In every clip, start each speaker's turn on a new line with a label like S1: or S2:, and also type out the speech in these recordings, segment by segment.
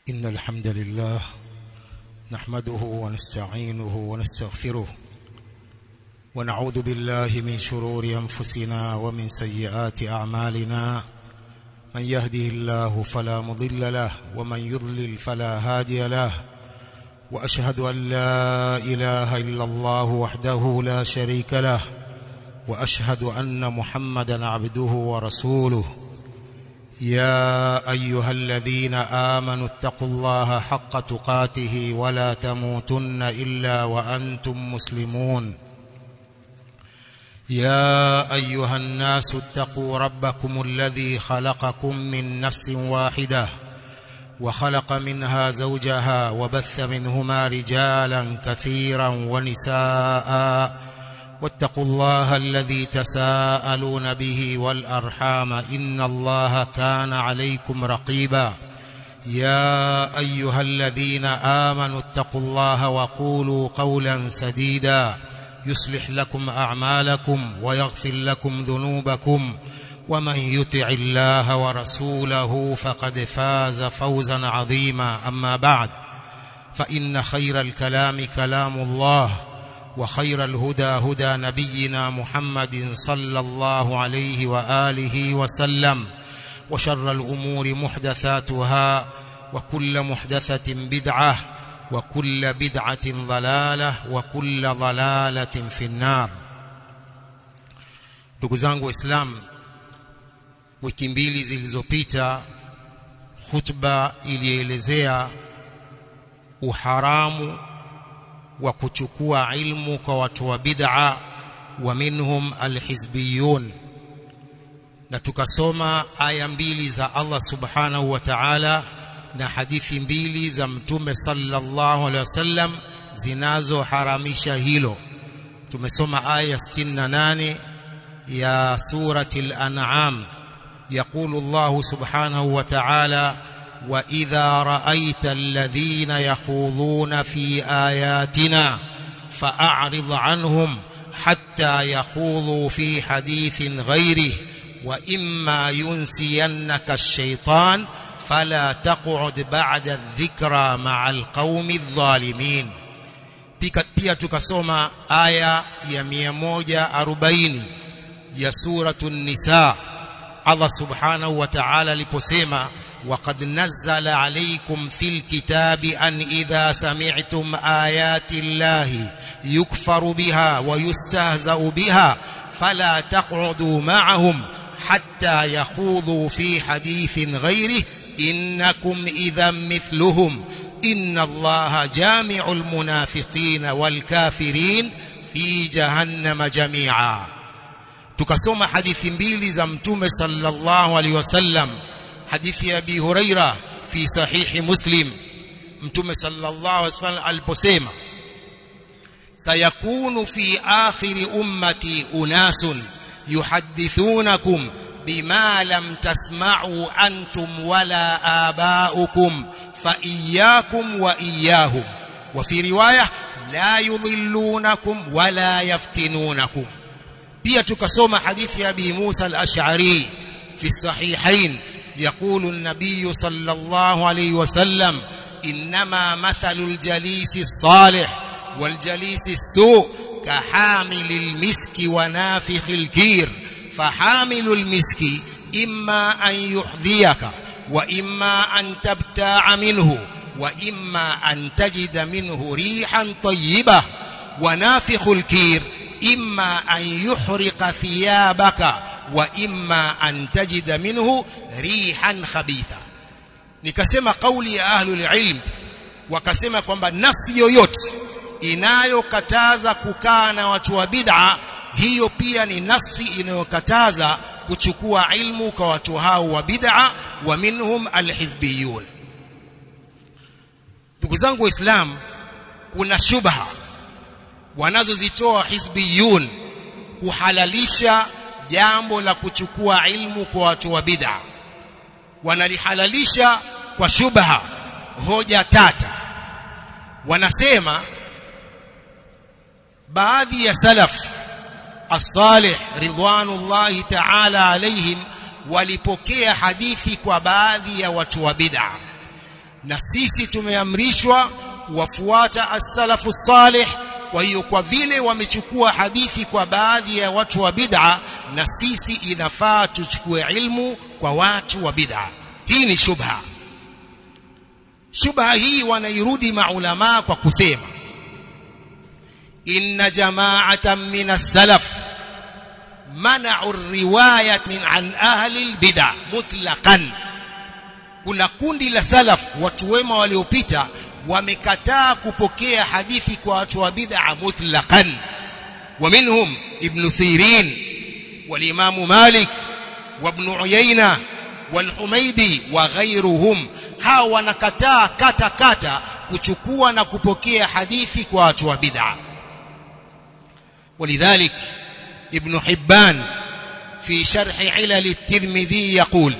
S1: إن الحمد لله نحمده ونستعينه ونستغفره ونعوذ بالله من شرور أنفسنا ومن سيئات أعمالنا من يهده الله فلا مضل له ومن يضلل فلا هادي له وأشهد أن لا إله إلا الله وحده لا شريك له وأشهد أن محمدا عبده ورسوله يا أيها الذين آمنوا اتقوا الله حق تقاته ولا تموتن إلا وأنتم مسلمون يا أيها الناس اتقوا ربكم الذي خلقكم من نفس واحدة وخلق منها زوجها وبث منهما رجالا كثيرا ونساء واتقوا الله الذي تساءلون به والأرحام إن الله كان عليكم رقيبا يا أيها الذين آمنوا اتقوا الله وقولوا قولا سديدا يصلح لكم أعمالكم ويغفر لكم ذنوبكم ومن يطع الله ورسوله فقد فاز فوزا عظيما أما بعد فإن خير الكلام كلام الله وخير الهدى هدى نبينا محمد صلى الله عليه وآله وسلم وشر الأمور محدثاتها وكل محدثة بدعة وكل بدعة ضلالة وكل ضلالة في النار. Ndugu zangu Islam, wiki mbili zilizopita khutba ilielezea uharamu wa kuchukua ilmu kwa watu wa bid'a wa minhum alhizbiyun, na tukasoma aya mbili za Allah subhanahu wa ta'ala na hadithi mbili za mtume sallallahu alaihi wasallam zinazoharamisha hilo. Tumesoma aya 68 ya surati al-an'am, يقول الله سبحانه وتعالى وَإِذَا رَأَيْتَ الَّذِينَ يَخُوضُونَ فِي آيَاتِنَا فَأَعْرِضْ عَنْهُمْ حَتَّى يَخُوضُوا فِي حَدِيثٍ غَيْرِهِ وَإِمَّا يُنْسِيَنَّكَ الشَّيْطَانُ فَلَا تَقْعُدْ بَعْدَ الذِّكْرَى مَعَ الْقَوْمِ الظَّالِمِينَ. Pia tukasoma aya ya 140 ya suratu Nisa, Allah subhanahu wa ta'ala aliposema وَقَدْ نَزَّلَ عَلَيْكُمْ فِي الْكِتَابِ أَنْ إِذَا سَمِعْتُمْ آيَاتِ اللَّهِ يُكْفَرُ بِهَا وَيُسْتَهْزَأُ بِهَا فَلَا تَقْعُدُوا مَعَهُمْ حَتَّى يَخُوضُوا فِي حَدِيثٍ غَيْرِهِ إِنَّكُمْ إِذًا مِثْلُهُمْ إِنَّ اللَّهَ جَامِعُ الْمُنَافِقِينَ وَالْكَافِرِينَ فِي جَهَنَّمَ جَمِيعًا. Tukasoma hadithi mbili za mtume sallallahu alaihi wasallam. Hadithi ya Abi Huraira fi sahihi Muslim, mtume sallallahu alaihi wasallam aliposema sayakunu fi akhiri ummati unasun yuhaddithunakum bima lam tasma'u antum wala aba'ukum fa iyyakum wa iyyahum, wa fi riwaya la yudhillunakum wala yaftinunakum. Pia tukasoma hadithi ya Abi Musa al-Ash'ari fi sahihain, يقول النبي صلى الله عليه وسلم إنما مثل الجليس الصالح والجليس السوء كحامل المسك ونافخ الكير، فحامل المسك إما أن يحذيك وإما أن تبتاع منه وإما أن تجد منه ريحا طيبة، ونافخ الكير إما أن يحرق ثيابك وإما أن تجد منه rihan khabitha. Nikasema kauli ya ahlul ilm, wakasema kwamba nafsi yoyote inayokataza kukaa na watu wa bid'a, hiyo pia ni nafsi inayokataza kuchukua ilmu kwa watu hao wa bid'a, wa minhum alhizbiyun. Ndugu zangu Waislamu, kuna shubha wanazozitoa hizbiyun kuhalalisha jambo la kuchukua ilmu kwa watu wa bid'a. Wanalihalalisha kwa shubha, hoja tata. Wanasema baadhi ya salaf as-salih ridwanullahi ta'ala alayhim walipokea hadithi kwa baadhi ya watu wa bid'a, na sisi tumeamrishwa kuwafuata as-salafu salih. Kwa hiyo kwa vile wamechukua hadithi kwa baadhi ya watu wa bid'a, na sisi inafaa tuchukue ilmu kwa watu wa bid'a. Hii ni shubha. Shubha hii wanairudi maulama kwa kusema inna jama'atan min as-salaf mana'u ar-riwayat min an ahli al-bid'a mutlaqan. Kuna kundi la salaf, watu wema waliopita, wamekataa kupokea hadithi kwa watu wa bid'a mutlaqan. Wa minhum Ibn Sirin wal Imam Malik wa Ibn Uyayna wal Humaydi wa ghayruhum. Hawa wanakataa kata kuchukua na kupokea hadithi kwa watu wa bid'a. ولذلك ابن حبان في شرح علل الترمذي يقول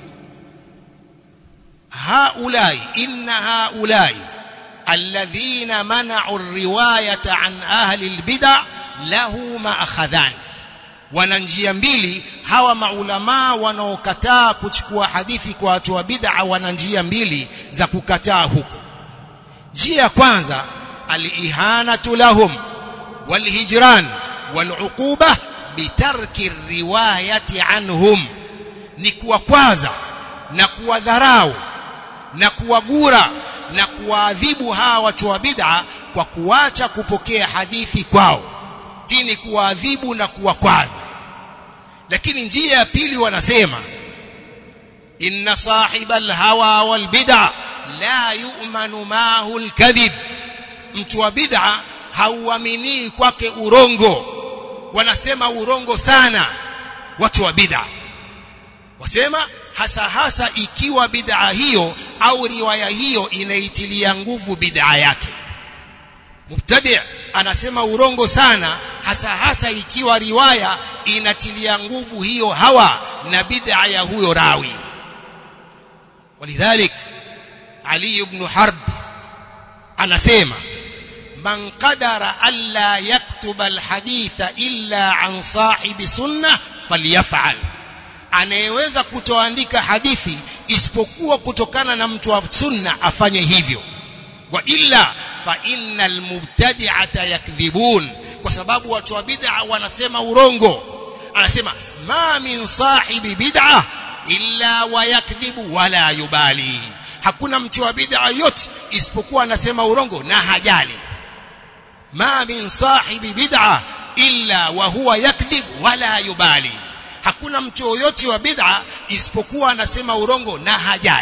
S1: إن هؤلاء الذين منعوا الرواية عن أهل البدع له مأخذان. wananjia mbili hawa maulama wanaokataa kuchukua hadithi kwa watu wa bid'a, wananjia mbili za kukataa huko. Njia ya kwanza al-ihanatu lahum والهجران والعقوبة بترك الرواية عنهم. ni kuwakwaza na kuwadharau na kuwagura na kuwaadhibu hawa watu wa bid'a kwa kuacha kupokea hadithi kwao. Hii ni kuwaadhibu na kuwakwaza. Lakini njia ya pili wanasema inna sahibal hawa wal bid'a la yu'manu ma'ahu al-kadhib. mtu wa bid'a hauamini kwake urongo. Wanasema urongo sana watu wa bid'a. Wasema hasa ikiwa bid'a hiyo au riwaya hiyo inaitilia nguvu bid'a yake. Mubtadi' anasema urongo sana hasa ikiwa riwaya inatilia nguvu hiyo hawa na bid'a ya huyo rawi. Walidhalik Ali ibn Harb anasema man qadara alla yaktuba alhaditha illa an sahibi sunnah falyaf'al. Anayeweza kutoandika hadithi isipokuwa kutokana na mtu wa sunna afanye hivyo. Wa illa fa innal mubtadi'ata yakdhibun. Kwa sababu watu wa bid'a wanasema urongo. Anasema ma min sahibi bid'a illa wa yakdhibu wala yubali. Hakuna mtu wa bid'a yote isipokuwa anasema urongo na hajali. ma min sahibi bid'a illa wa huwa yakdhib wala yubali. Hakuna mtu yote wa bid'a isipokuwa anasema urongo na hajali.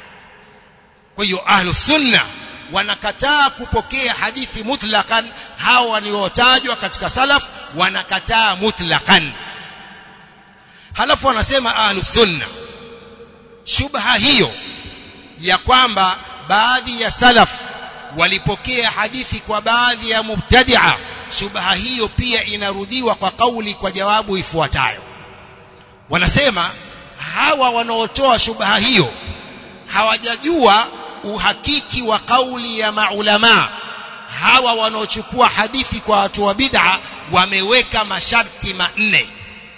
S1: Kwa hiyo ahlus sunna wanakataa kupokea hadithi mutlaqan. hao waliotajwa katika salaf wanakataa mutlaqan. Halafu wanasema ahlus sunna shubha hiyo ya kwamba baadhi ya salaf walipokea hadithi kwa baadhi ya mubtadi'a, shubha hiyo pia inarudiwa kwa kauli kwa jawabu ifuatayo. Wanasema hawa wanaotoa shubha hiyo hawajajua uhakiki wa kauli ya maulama. Hawa wanaochukua hadithi kwa watu wa bid'a wameweka masharti manne.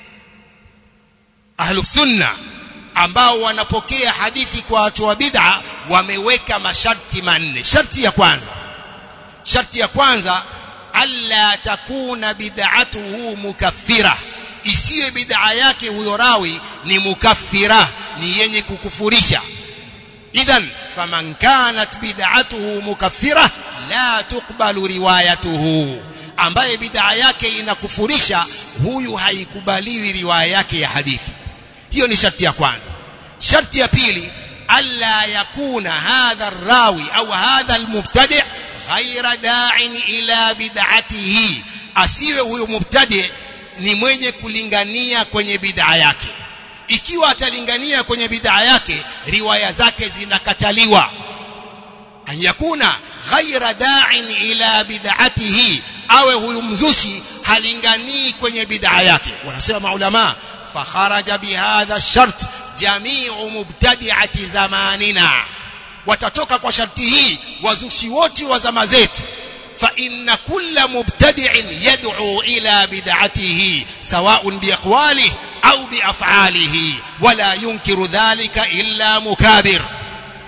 S1: Ahlus sunna ambao wanapokea hadithi kwa watu wa bid'a wameweka masharti manne. Sharti ya kwanza alla takuna bid'atuhu mukaffira. Isiwe bid'a yake huyo rawi ni mukaffira, ni yenye kukufurisha. Idhan faman kanat bid'atuhu mukaffira la tuqbalu riwayatuhu. Ambaye bid'a yake inakufurisha, huyu haikubaliwi riwaya yake ya hadithi. Hiyo ni sharti ya kwanza. Sharti ya pili alla yakuna hadha ar-rawi au hadha al-mubtadi' ghayra da'in ila bid'atihi. Asiwe huyo mubtadi' ni mwenye kulingania kwenye bid'a yake. Ikiwa atalingania kwenye bid'a yake, riwaya zake zinakataliwa. An yakuna ghayra da'in ila bid'atihi, awe huyu mzushi halinganii kwenye bid'a yake. Wanasema maulama fakharaja bihadha ash-shart jami'u mubtadi'ati zamanina. Watatoka kwa sharti hii wazushi wote wa zama zetu. fa inna kulla mubtadi'in yad'u ila bid'atihi sawa'un biaqwalihi au biaf'alihi wala yunkiru dhalika illa mukabir.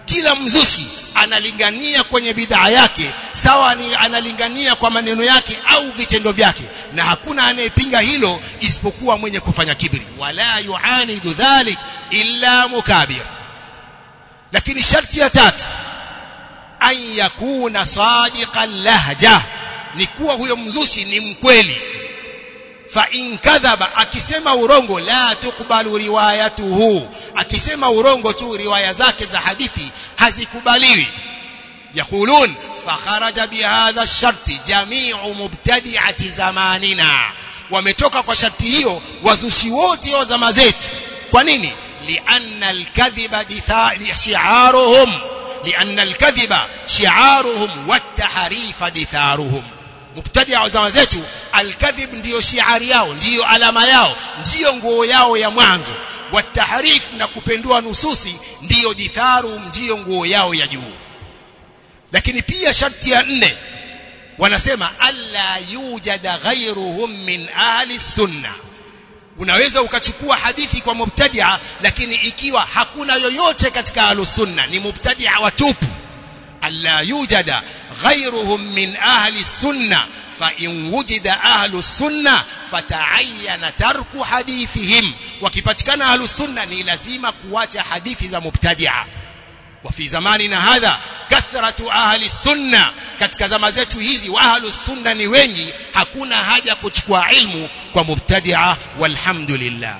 S1: kila mzushi analingania kwenye bid'a yake, sawa ni analingania kwa maneno yake au vitendo vyake, na hakuna anayepinga hilo isipokuwa mwenye kufanya kibri. Wala yuanidu dhalik illa mukabir. Lakini sharti ya tatu, an yakuna sadiqan lahja, ni kuwa huyo mzushi ni mkweli. Fa in kadhaba, akisema urongo, la tukbalu riwayatuhu, akisema urongo tu riwaya zake za hadithi hazikubaliwi. Yaqulun fa kharaja bihadha ash-sharti jami'u mubtadi'ati zamanina, wametoka kwa sharti hiyo wazushi wote wa zama zetu. Kwa nini? lianna al-kadhiba shi'aruhum, lianna al-kadhiba shi'aruhum wat-tahrifa ditharuhum. Mubtadi'a wa zama zetu al-kadhib ndiyo shiari yao, ndiyo alama yao, ndiyo nguo yao ya mwanzo. Watahrif, na kupendua nususi, ndiyo ditharu, ndiyo nguo yao ya juu. Lakini pia sharti ya 4 wanasema alla yujada ghayruhum min ahli sunna. Unaweza ukachukua hadithi kwa mubtadi'a, lakini ikiwa hakuna yoyote katika ahli sunna, ni mubtadi'a watupu. Alla yujada ghayruhum min ahli sunna fa in wujida ahlu sunna fata'ayyana tarku hadithihim, wakipatikana ahlu sunna ni lazima kuacha hadithi za mubtadi'a. Wa fi zamanina hadha kathratu ahli sunna, katika zama zetu hizi wa ahlu sunna ni wengi, hakuna haja kuchukua ilmu kwa mubtadi'a. Walhamdulillah.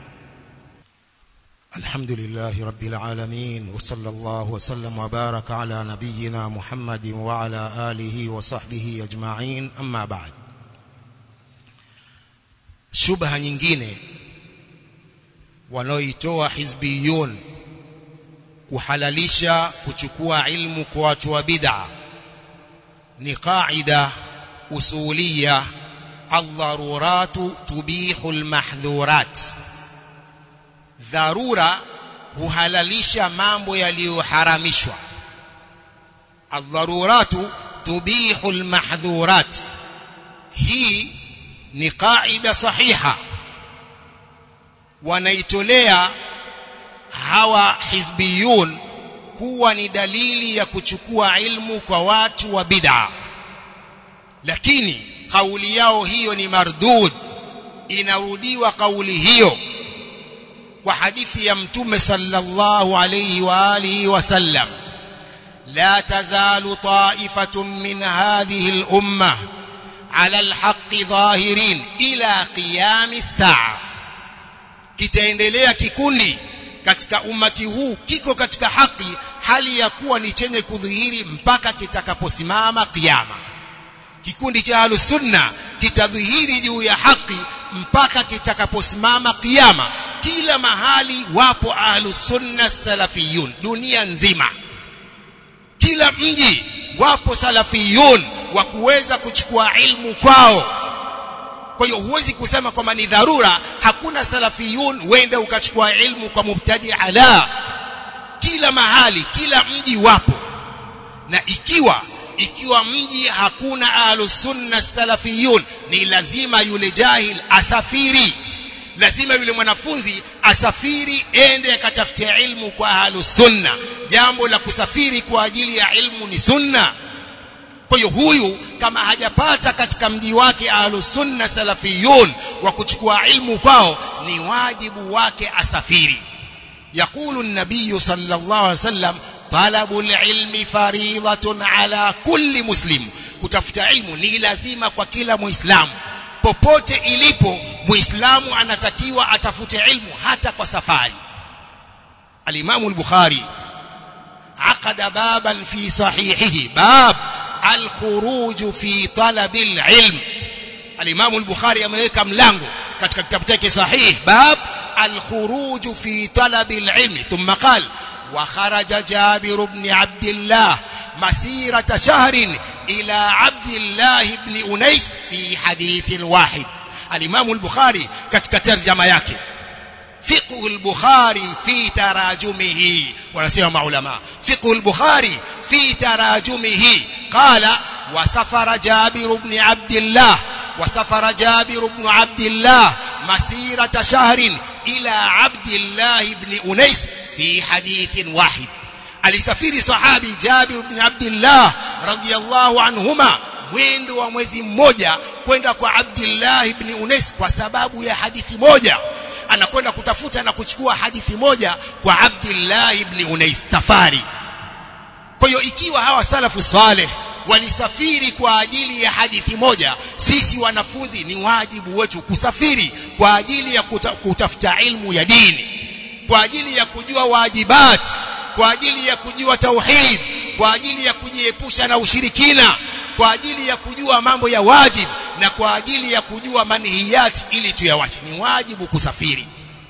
S1: Alhamdulillahi rabbil alamin, wa sallallahu wa sallam wa baraka ala nabiyyina Muhammadin wa ala alihi wa sahbihi ajma'in. Amma ba'd. Shubha nyingine wanaoitoa hizbiyun kuhalalisha kuchukua ilmu kwa watu wa bid'a ni qaida usuliya, ad-daruratu tubihu al-mahdhurat. Dharura huhalalisha mambo yaliyoharamishwa. Ad-daruratu tubihu al-mahdhurat. Hii ni qaida sahiha wanaitolea hawa hizbiyun kuwa ni dalili ya kuchukua ilmu kwa watu wa bid'a. Lakini kauli yao hiyo ni mardud, inarudiwa kauli hiyo kwa hadithi ya Mtume sallallahu alayhi wa alihi wasallam, la tazalu ta'ifatun min hadhihi al-ummah ala al-haqqi dhahirin ila qiyam as-sa'a. Kitaendelea kikundi katika umati huu kiko katika haki, hali ya kuwa ni chenye kudhihiri mpaka kitakaposimama kiyama. Kikundi cha ahlus sunna kitadhihiri juu ya haki mpaka kitakaposimama kiyama. Kila mahali wapo ahlus sunna salafiyun, dunia nzima, kila mji wapo salafiyun wa kuweza kuchukua ilmu kwao. Kwa hiyo huwezi kusema kwamba ni dharura, hakuna salafiyun wende ukachukua ilmu kwa mubtadi'a. La, kila mahali, kila mji wapo. Na ikiwa mji hakuna ahlus sunna salafiyun, ni lazima yule jahil asafiri, lazima yule mwanafunzi asafiri ende akatafutia ilmu kwa ahlus sunna. Jambo la kusafiri kwa ajili ya ilmu ni sunna. Kwa hiyo huyu kama hajapata katika mji wake ahlus sunna salafiyun wa kuchukua ilmu kwao, ni wajibu wake asafiri. Yaqulu an-nabiy sallallahu alayhi wasallam, talabul ilmi fariidatun ala kulli muslim. Kutafuta ilmu ni lazima kwa kila muislamu, popote ilipo muislamu anatakiwa atafute ilmu hata kwa safari. Al-Imam al-Bukhari aqada baban fi sahihihi, bab al-khuruj fi talab al-ilm. Al-Imam al-Bukhari ameweka mlango katika kitabu chake sahih, bab al-khuruj fi talab al-ilm. Thumma qala wa kharaja Jabir ibn Abdullah masirata shahrin ila Abdullah ibn Unais fi hadith wahid. Al-Imam al-Bukhari katika tarjama yake, fiqh al-Bukhari fi tarajumihi, wanasema maulama fiqh al-Bukhari fi tarajumihi, qala wa safara Jabir ibn Abdullah masirata shahrin ila Abdullah ibn Unais fi hadith wahid. alisafiri sahabi Jabir ibn Abdullah radhiyallahu anhuma mwendo wa mwezi mmoja kwenda kwa Abdullah ibn Unais kwa sababu ya hadithi moja. Anakwenda kutafuta na kuchukua hadithi moja kwa Abdullah ibn Unais, safari. Kwa hiyo ikiwa hawa salafu saleh walisafiri kwa ajili ya hadithi moja, sisi wanafunzi ni wajibu wetu kusafiri kwa ajili ya kutafuta ilmu ya dini, kwa ajili ya kujua wajibat, kwa ajili ya kujua tauhid, kwa ajili ya kujiepusha na ushirikina, kwa ajili ya kujua mambo ya wajib, na kwa ajili ya kujua manhiyat ili tuyawache. Ni wajibu kusafiri.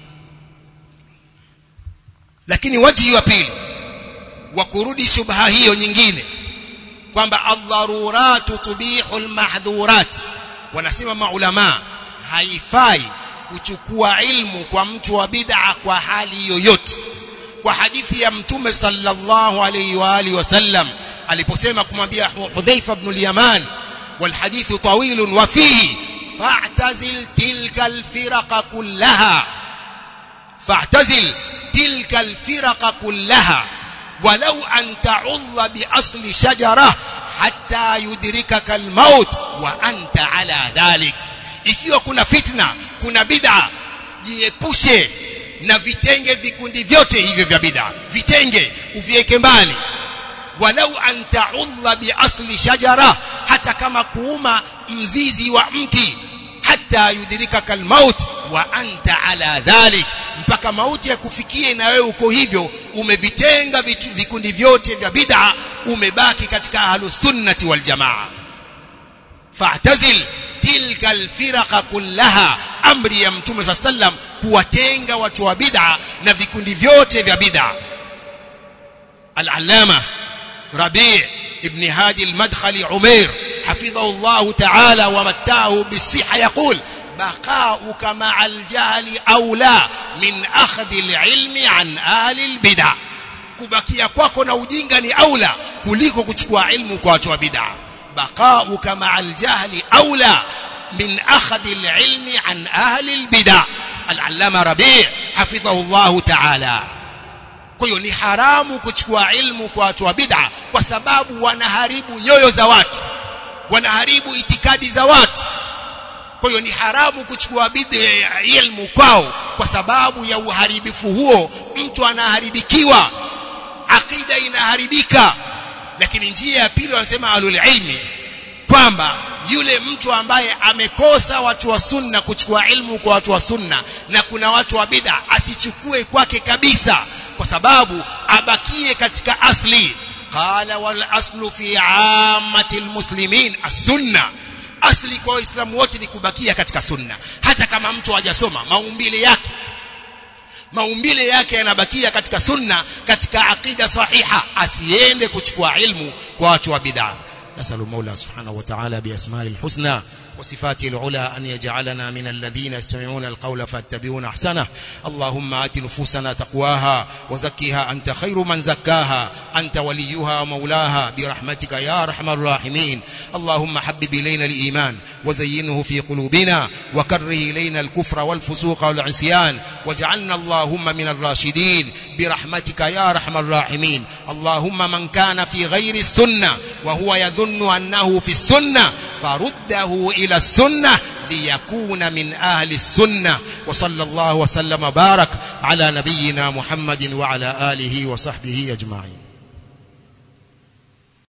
S1: Lakini wajibu wa pili wa kurudi shubha hiyo nyingine kwamba ad-daruratu tubihu al-mahdhurat, wanasema maulama haifai kuchukua ilmu kwa mtu wa bid'a kwa hali yoyote, kwa hadithi ya Mtume sallallahu alayhi wa alihi wasallam aliposema kumwambia Hudhaifa ibn al-Yaman, wal hadithu tawilun wa fihi fa'tazil tilka al-firaqa kullaha, fa'tazil tilka al-firaqa kullaha walau an ta'udha bi asli shajara hatta yudrikaka al-maut wa anta ala dhalik. Ikiwa kuna fitna, kuna bid'a, jiepushe na vitenge vikundi vyote hivyo vya bid'a, vitenge uviweke mbali. Walau an ta'udha bi asli shajara, hata kama kuuma mzizi wa mti, hatta yudrikaka al-maut wa anta ala dhalik, mpaka mauti yakufikie na wewe uko hivyo, umevitenga vikundi vyote vya bid'a, umebaki katika ahlus sunnati wal jamaa. Fa'tazil tilka al-firaqa kullaha, amri ya Mtume sallam kuwatenga watu wa bid'a na vikundi vyote vya bid'a. Al-Allama Rabi' ibn Hadi al-Madkhali Umair حفظه الله تعالى ومتاه بالصحة يقول بقاؤك مع الجهل أولى من أخذ العلم عن أهل البدع. kubakia kwako na ujinga ni aula kuliko kuchukua ilmu kwa watu wa bid'a. baqauka ma'al jahli aula min akhadhi al-ilmi an ahli al-bid'a. al-allama Rabi' hafidhahu Allah ta'ala. Kwa hiyo ni haramu kuchukua ilmu kwa watu wa bid'a kwa sababu wanaharibu nyoyo za watu, wanaharibu itikadi za watu. Kwa hiyo ni haramu kuchukua bid'a ilmu kwao kwa sababu ya uharibifu huo. Mtu anaharibikiwa, akida inaharibika. Lakini njia ya pili wanasema alul ilmi kwamba yule mtu ambaye amekosa watu wa sunna kuchukua ilmu kwa watu wa sunna na kuna watu wa bid'a, asichukue kwake kabisa, kwa sababu abakie katika asli. Qala wal aslu fi ammati almuslimin as-sunna, asli kwa waislamu wote ni kubakia katika sunna. Hata kama mtu hajasoma, maumbile yake yanabakia katika sunna, katika aqida sahiha, asiende kuchukua ilmu kwa watu wa bid'a. nasalu Mola subhanahu wa ta'ala bi asma'il husna وصفاته العلى أن يجعلنا من الذين يستمعون القول فاتبعون أحسنه. اللهم آت نفوسنا تقواها وزكها أنت خير من زكاها، أنت وليها ومولاها برحمتك يا أرحم الراحمين. اللهم حبب إلينا الإيمان وزينه في قلوبنا وكره إلينا الكفر والفسوق والعصيان واجعلنا اللهم من الراشدين برحمتك يا أرحم الراحمين. اللهم من كان في غير السنة وهو يظن أنه في السنة فرده إلى السنة ليكون من أهل السنة. وصلى الله وسلم وبارك على نبينا محمد وعلى آله وصحبه أجمعين.